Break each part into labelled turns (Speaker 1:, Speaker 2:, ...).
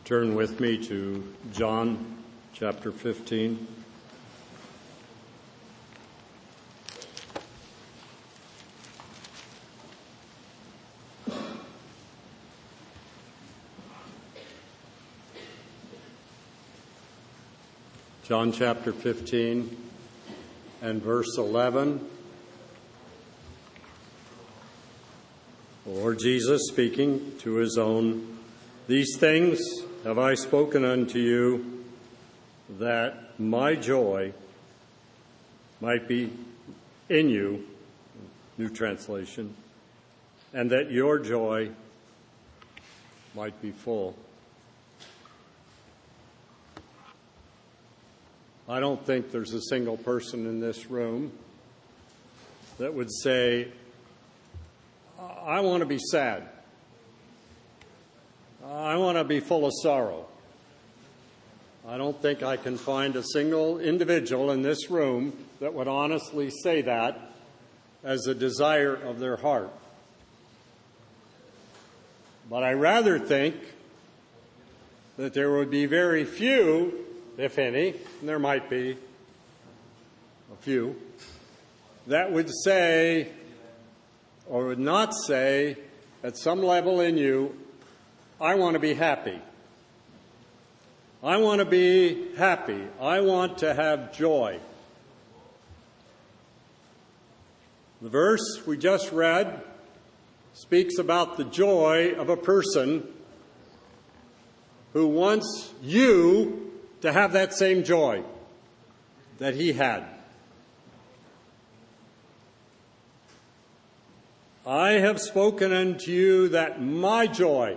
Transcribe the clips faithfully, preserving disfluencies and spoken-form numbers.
Speaker 1: Turn with me to John chapter fifteen. John chapter fifteen and verse eleven. The Lord Jesus speaking to his own, "These things have I spoken unto you, that my joy might be in you," New Translation, "and that your joy might be full." I don't think there's a single person in this room that would say, "I want to be sad. I want to be full of sorrow." I don't think I can find a single individual in this room that would honestly say that as a desire of their heart. But I rather think that there would be very few, if any, and there might be a few, that would say or would not say at some level in you, "I want to be happy. I want to be happy. I want to have joy." The verse we just read speaks about the joy of a person who wants you to have that same joy that he had. "I have spoken unto you that my joy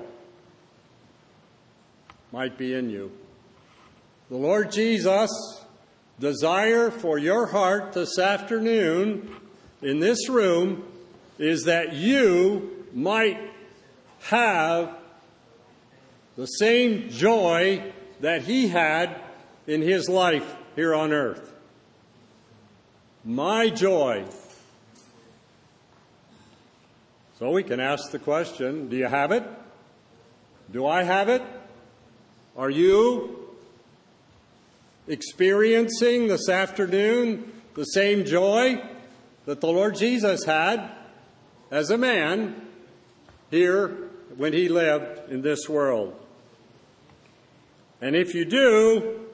Speaker 1: might be in you." The Lord Jesus' desire for your heart this afternoon in this room is that you might have the same joy that he had in his life here on earth. My joy. So we can ask the question, do you have it? Do I have it? Are you experiencing this afternoon the same joy that the Lord Jesus had as a man here when he lived in this world? And if you do,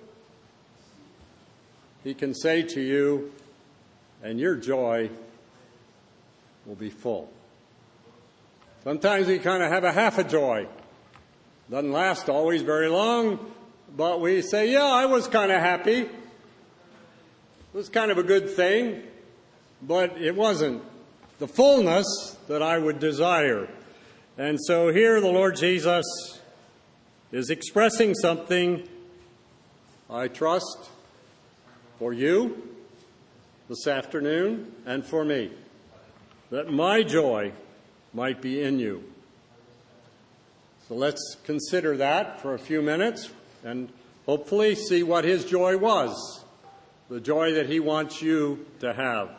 Speaker 1: he can say to you, and your joy will be full. Sometimes we kind of have a half a joy. Doesn't last always very long, but we say, yeah, I was kind of happy. It was kind of a good thing, but it wasn't the fullness that I would desire. And so here the Lord Jesus is expressing something, I trust, for you this afternoon and for me, that my joy might be in you. So let's consider that for a few minutes and hopefully see what his joy was, the joy that he wants you to have.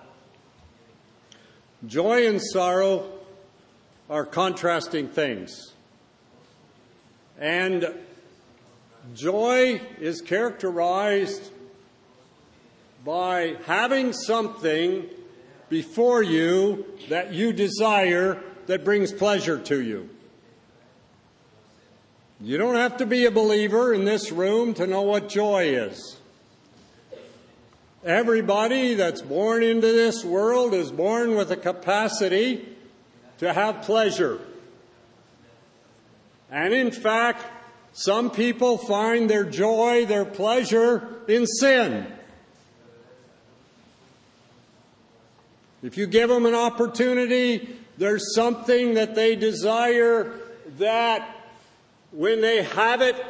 Speaker 1: Joy and sorrow are contrasting things. And joy is characterized by having something before you that you desire that brings pleasure to you. You don't have to be a believer in this room to know what joy is. Everybody that's born into this world is born with a capacity to have pleasure. And in fact, some people find their joy, their pleasure in sin. If you give them an opportunity, there's something that they desire that when they have it,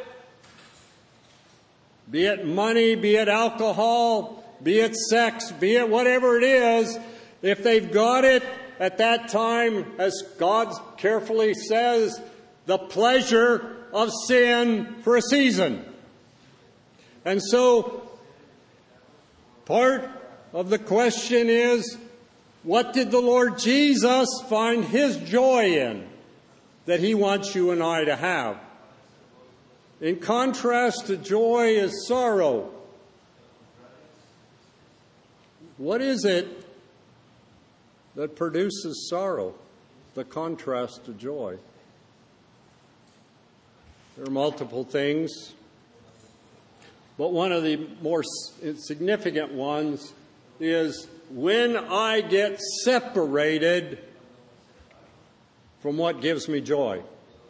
Speaker 1: be it money, be it alcohol, be it sex, be it whatever it is, if they've got it at that time, as God carefully says, the pleasure of sin for a season. And so, part of the question is, what did the Lord Jesus find his joy in that he wants you and I to have? In contrast to joy is sorrow. What is it that produces sorrow? The contrast to joy. There are multiple things, but one of the more significant ones is when I get separated from what gives me joy.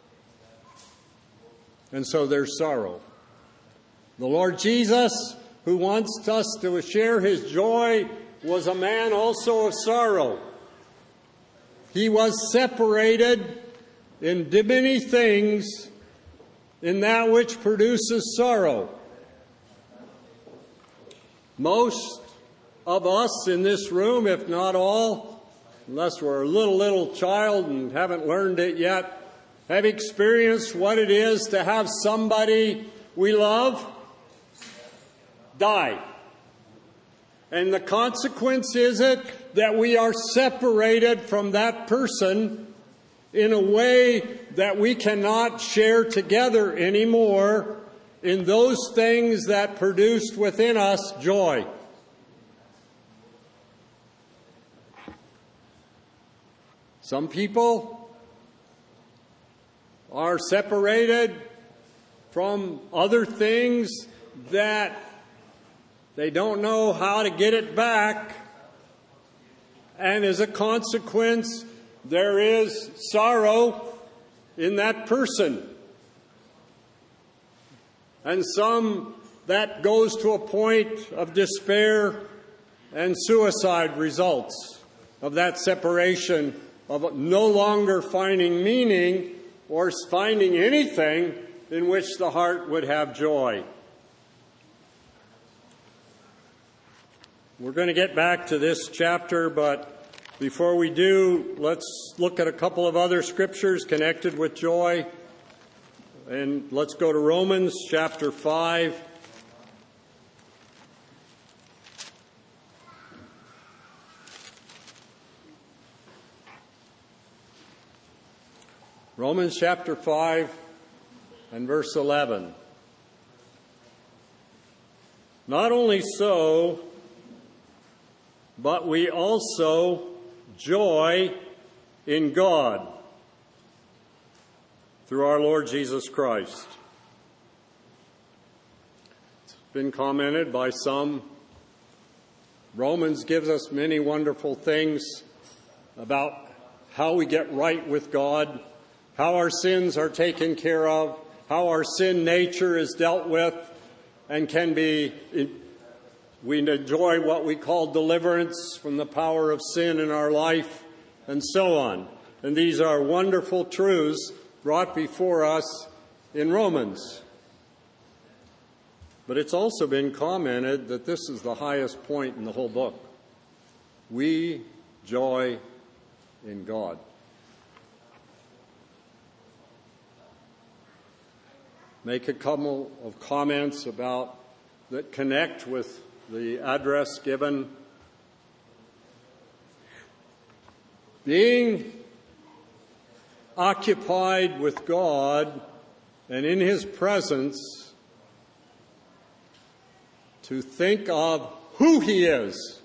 Speaker 1: And so there's sorrow. The Lord Jesus, who wants us to share his joy, was a man also of sorrow. He was separated in many things in that which produces sorrow. Most of us in this room, if not all, unless we're a little, little child and haven't learned it yet, have experienced what it is to have somebody we love die. And the consequence is it that we are separated from that person in a way that we cannot share together anymore in those things that produced within us joy. Some people are separated from other things that they don't know how to get it back. And as a consequence, there is sorrow in that person. And some, that goes to a point of despair and suicide results of that separation, of no longer finding meaning or finding anything in which the heart would have joy. We're going to get back to this chapter, but before we do, let's look at a couple of other scriptures connected with joy. And let's go to Romans chapter five. Romans chapter five and verse eleven. Not only so, but we also joy in God through our Lord Jesus Christ. It's been commented by some. Romans gives us many wonderful things about how we get right with God, how our sins are taken care of, how our sin nature is dealt with, and can be, we enjoy what we call deliverance from the power of sin in our life, and so on. And these are wonderful truths brought before us in Romans. But it's also been commented that this is the highest point in the whole book. We joy in God. Make a couple of comments about that connect with the address given. Being occupied with God and in his presence, to think of who he is.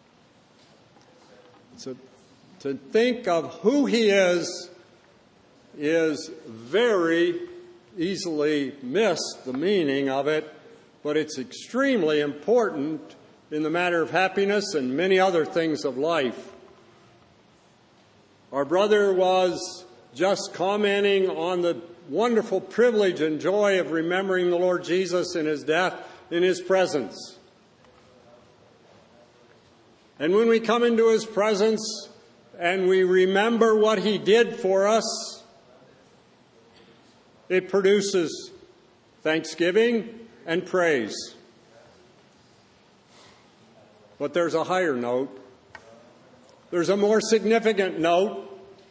Speaker 1: So, to think of who he is is very easily missed, the meaning of it, but it's extremely important in the matter of happiness and many other things of life. Our brother was just commenting on the wonderful privilege and joy of remembering the Lord Jesus in his death, in his presence. And when we come into his presence and we remember what he did for us, it produces thanksgiving and praise. But there's a higher note. There's a more significant note.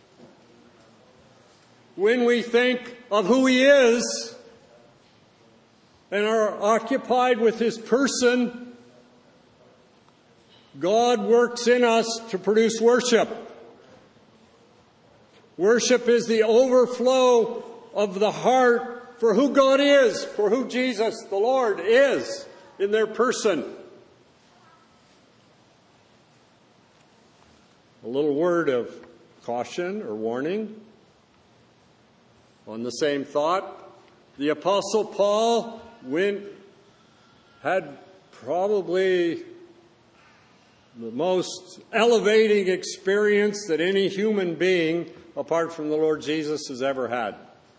Speaker 1: When we think of who he is and are occupied with his person, God works in us to produce worship. Worship is the overflow of the heart for who God is, for who Jesus, the Lord, is in their person. A little word of caution or warning. On the same thought, the Apostle Paul went, had probably the most elevating experience that any human being, apart from the Lord Jesus, has ever had.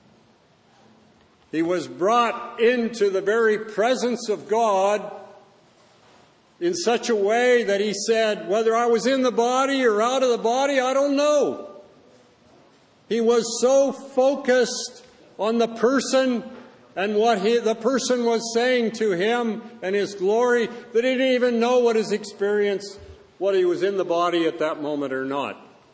Speaker 1: He was brought into the very presence of God in such a way that he said, whether I was in the body or out of the body, I don't know. He was so focused on the person and what he, the person was saying to him and his glory that he didn't even know what his experience, whether he was in the body at that moment or not.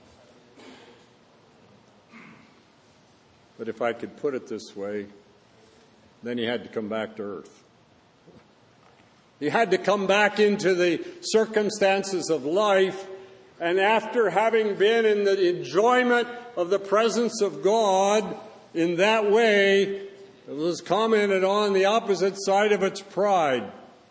Speaker 1: But if I could put it this way, then he had to come back to earth. He had to come back into the circumstances of life, and after having been in the enjoyment of the presence of God in that way, it was commented on the opposite side of its pride.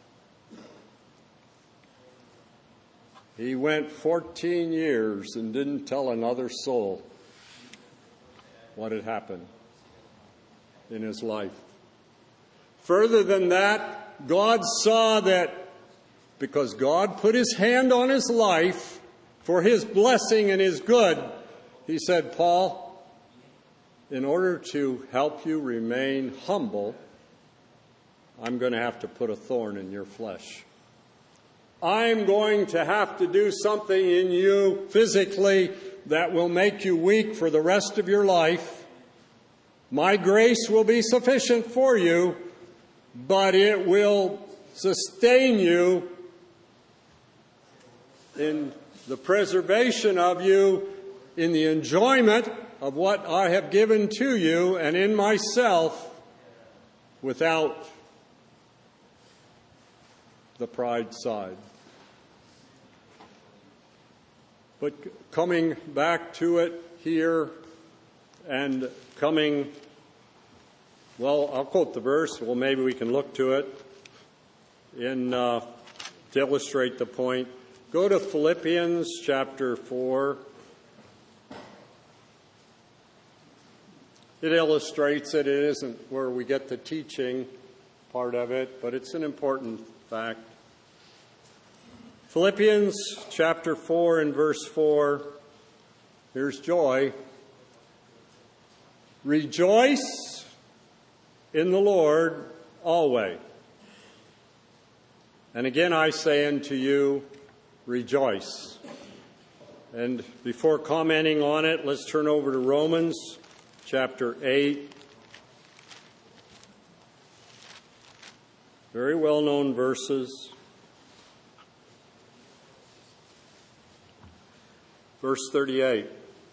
Speaker 1: He went fourteen years and didn't tell another soul what had happened in his life. Further than that, God saw that because God put his hand on his life for his blessing and his good, he said, Paul, in order to help you remain humble, I'm going to have to put a thorn in your flesh. I'm going to have to do something in you physically that will make you weak for the rest of your life. My grace will be sufficient for you, but it will sustain you in the preservation of you, in the enjoyment of what I have given to you and in myself, without the pride side. But coming back to it here and coming, well, I'll quote the verse. Well, maybe we can look to it in uh, to illustrate the point. Go to Philippians chapter four. It illustrates it. It isn't where we get the teaching part of it, but it's an important fact. Philippians chapter four and verse four. Here's joy. Rejoice in the Lord always. And again I say unto you, rejoice. And before commenting on it, let's turn over to Romans chapter eight. Very well-known verses. Verse thirty-eight.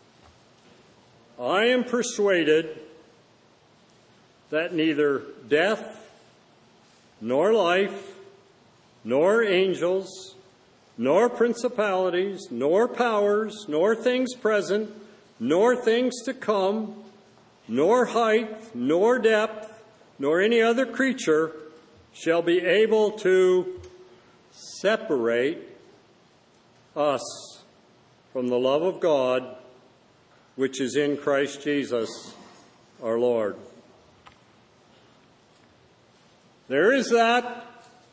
Speaker 1: I am persuaded that neither death, nor life, nor angels, nor principalities, nor powers, nor things present, nor things to come, nor height, nor depth, nor any other creature shall be able to separate us from the love of God, which is in Christ Jesus our Lord. There is that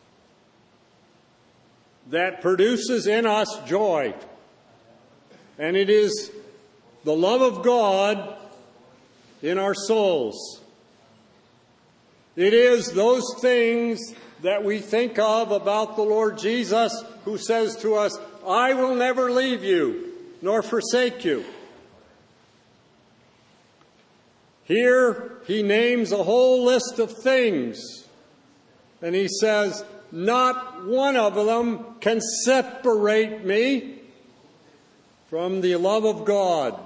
Speaker 1: that produces in us joy. And it is the love of God in our souls. It is those things that we think of about the Lord Jesus, who says to us, I will never leave you nor forsake you. Here he names a whole list of things. And he says, not one of them can separate me from the love of God.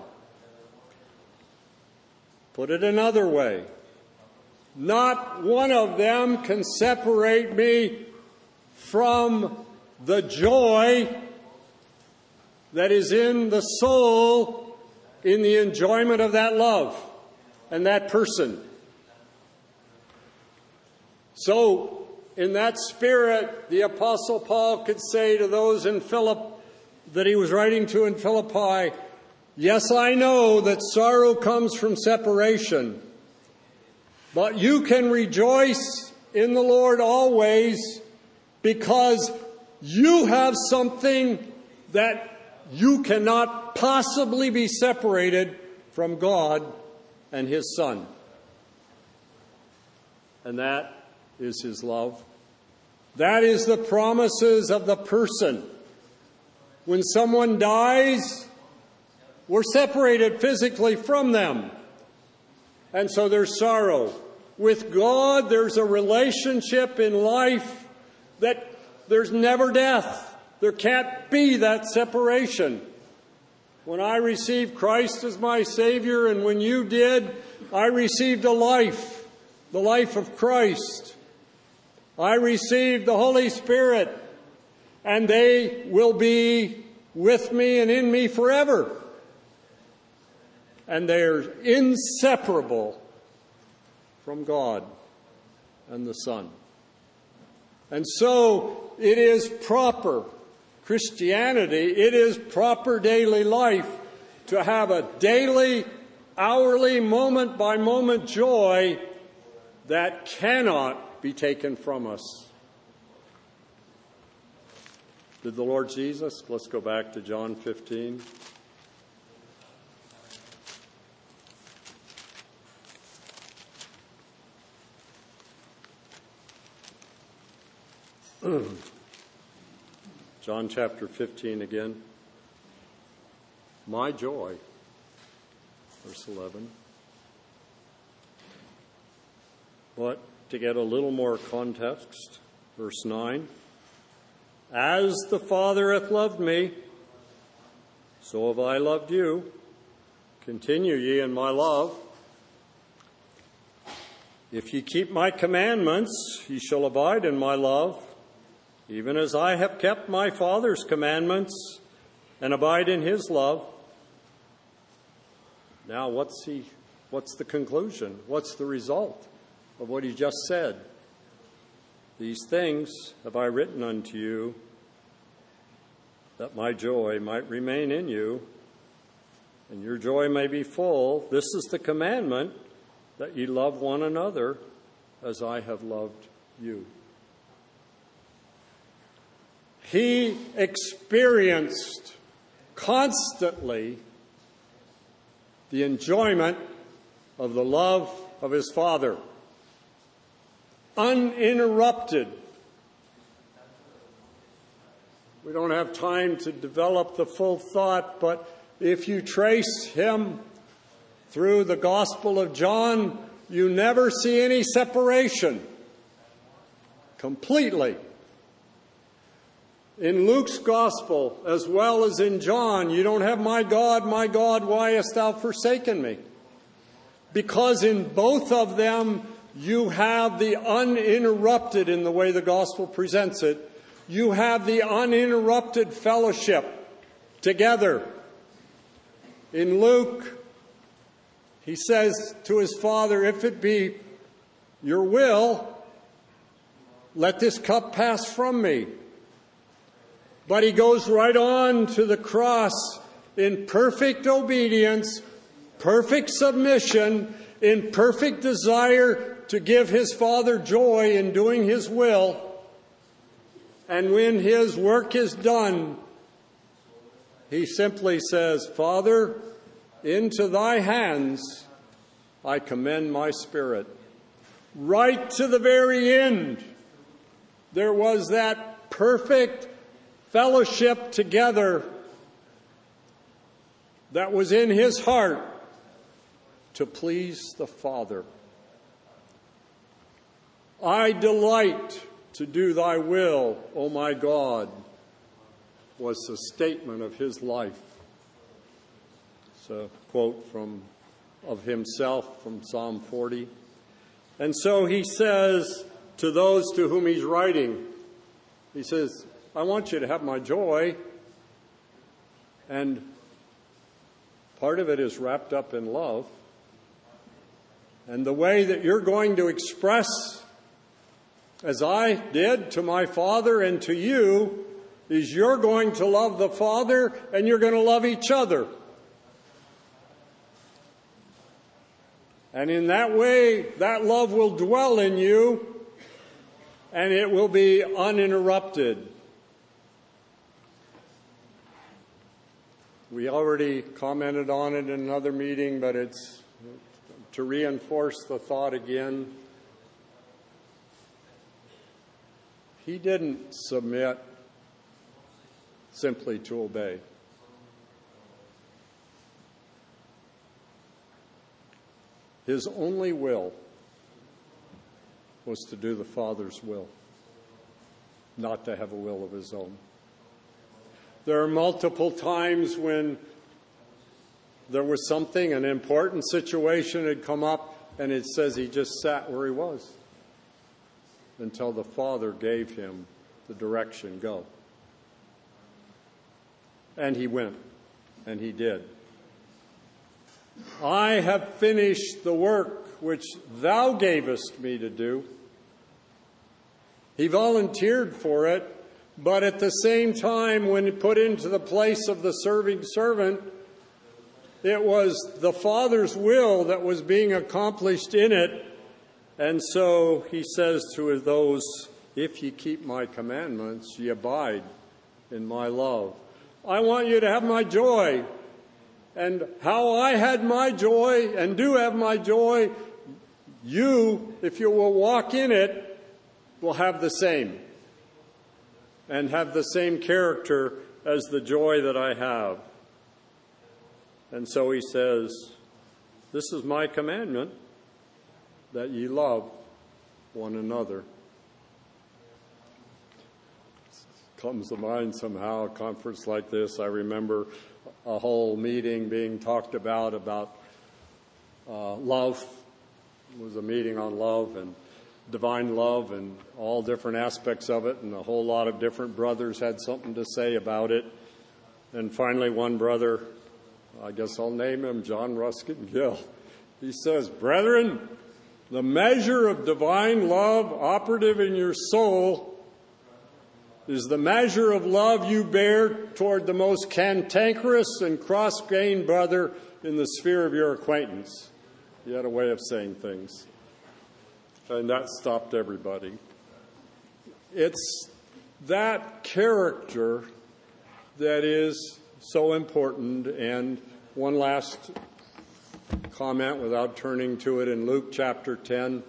Speaker 1: Put it another way. Not one of them can separate me from the joy that is in the soul in the enjoyment of that love and that person. So, in that spirit, the Apostle Paul could say to those in Philip that he was writing to in Philippi, yes, I know that sorrow comes from separation, but you can rejoice in the Lord always, because you have something that you cannot possibly be separated from God and His Son. And that is His love. That is the promises of the person. When someone dies, we're separated physically from them. And so there's sorrow. With God, there's a relationship in life that there's never death. There can't be that separation. When I received Christ as my Savior, and when you did, I received a life, the life of Christ. I received the Holy Spirit, and they will be with me and in me forever. And they're inseparable from God and the Son. And so it is proper Christianity, it is proper daily life to have a daily, hourly, moment-by-moment joy that cannot be taken from us. Did the Lord Jesus? Let's go back to John fifteen. John chapter fifteen again. My joy, verse eleven. But to get a little more context, verse nine. As the Father hath loved me, so have I loved you. Continue ye in my love. If ye keep my commandments, ye shall abide in my love, even as I have kept my Father's commandments and abide in his love. Now, what's he, what's the conclusion? What's the result of what he just said? These things have I written unto you, that my joy might remain in you, and your joy may be full. This is the commandment, that ye love one another as I have loved you. He experienced constantly the enjoyment of the love of his Father, uninterrupted. We don't have time to develop the full thought, but if you trace him through the Gospel of John, you never see any separation. Completely. In Luke's Gospel, as well as in John, you don't have, my God, my God, why hast thou forsaken me? Because in both of them, you have the uninterrupted, in the way the Gospel presents it, you have the uninterrupted fellowship together. In Luke, he says to his Father, if it be your will, let this cup pass from me. But he goes right on to the cross in perfect obedience, perfect submission, in perfect desire to give his Father joy in doing his will. And when his work is done, he simply says, Father, into thy hands I commend my spirit. Right to the very end, there was that perfect fellowship together that was in his heart to please the Father. I delight to do thy will, O my God, was the statement of his life. It's a quote from of himself from Psalm forty. And so he says to those to whom he's writing, he says, I want you to have my joy. And part of it is wrapped up in love. And the way that you're going to express as I did to my Father and to you, is you're going to love the Father and you're going to love each other. And in that way, that love will dwell in you and it will be uninterrupted. We already commented on it in another meeting, but it's to reinforce the thought again. He didn't submit simply to obey. His only will was to do the Father's will, not to have a will of his own. There are multiple times when there was something, an important situation had come up, and it says he just sat where he was until the Father gave him the direction, go. And he went, and he did. I have finished the work which thou gavest me to do. He volunteered for it, but at the same time, when put into the place of the serving servant, it was the Father's will that was being accomplished in it. And so he says to those, if ye keep my commandments, ye abide in my love. I want you to have my joy. And how I had my joy and do have my joy, you, if you will walk in it, will have the same. And have the same character as the joy that I have. And so he says, this is my commandment, that ye love one another. Comes to mind somehow, a conference like this. I remember a whole meeting being talked about, about uh, love. It was a meeting on love and divine love and all different aspects of it, and a whole lot of different brothers had something to say about it. And finally one brother, I guess I'll name him John Ruskin Gill, he says, brethren, the measure of divine love operative in your soul is the measure of love you bear toward the most cantankerous and cross-grained brother in the sphere of your acquaintance. He had a way of saying things. And that stopped everybody. It's that character that is so important. And one last comment without turning to it. In Luke chapter ten,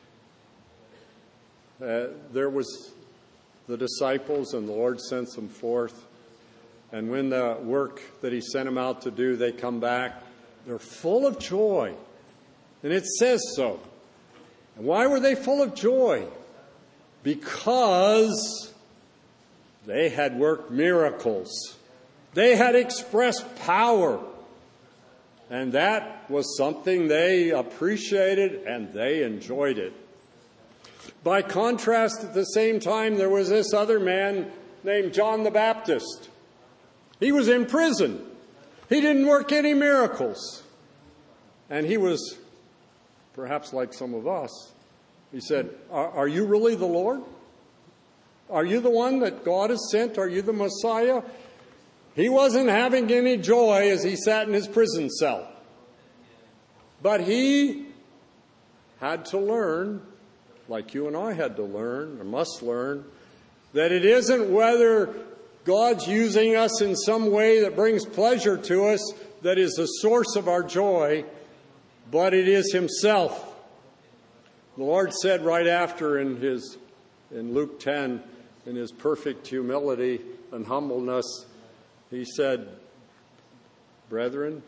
Speaker 1: uh, there was the disciples, and the Lord sent them forth. And when the work that he sent them out to do, they come back, they're full of joy. And it says so. And why were they full of joy? Because they had worked miracles. They had expressed power. And that was something they appreciated and they enjoyed it. By contrast, at the same time, there was this other man named John the Baptist. He was in prison. He didn't work any miracles. And he was perhaps like some of us. He said, are, are you really the Lord? Are you the one that God has sent? Are you the Messiah? He wasn't having any joy as he sat in his prison cell. But he had to learn, like you and I had to learn, or must learn, that it isn't whether God's using us in some way that brings pleasure to us that is the source of our joy, but it is himself. The Lord said right after in his in Luke ten, in his perfect humility and humbleness, he said, brethren,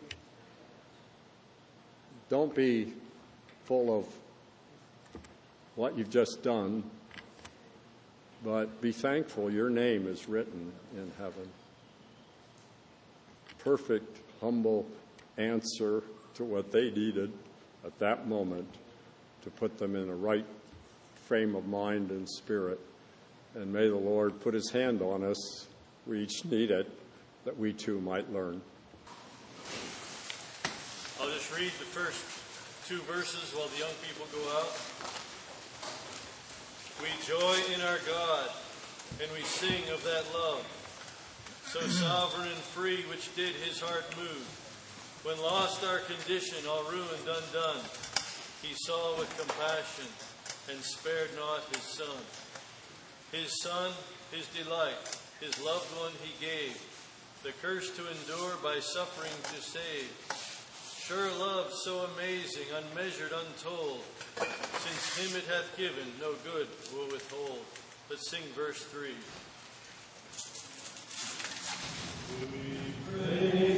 Speaker 1: don't be full of what you've just done, but be thankful your name is written in heaven. Perfect, humble answer to what they needed at that moment to put them in a right frame of mind and spirit. And may the Lord put his hand on us. We each need it, that we too might learn.
Speaker 2: I'll just read the first two verses while the young people go out. We joy in our God, and we sing of that love, so sovereign and free, which did his heart move. When lost our condition, all ruined undone, he saw with compassion and spared not his son. His son, his delight, his loved one he gave, the curse to endure, by suffering to save. Sure love so amazing, unmeasured, untold, since him it hath given, no good will withhold. Let's sing verse three. We praise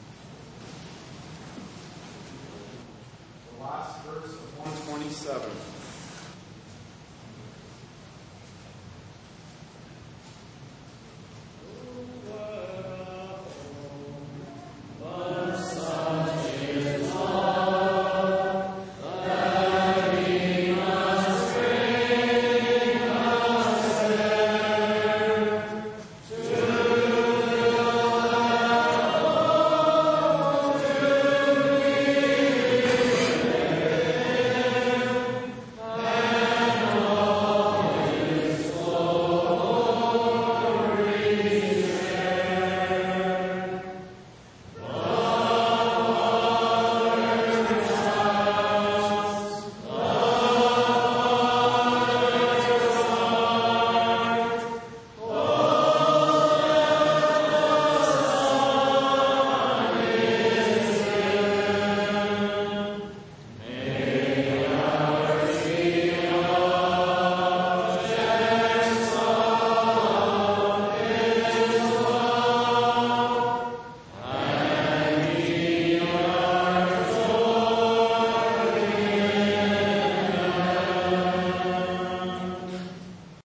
Speaker 3: Last verse of one twenty-seven.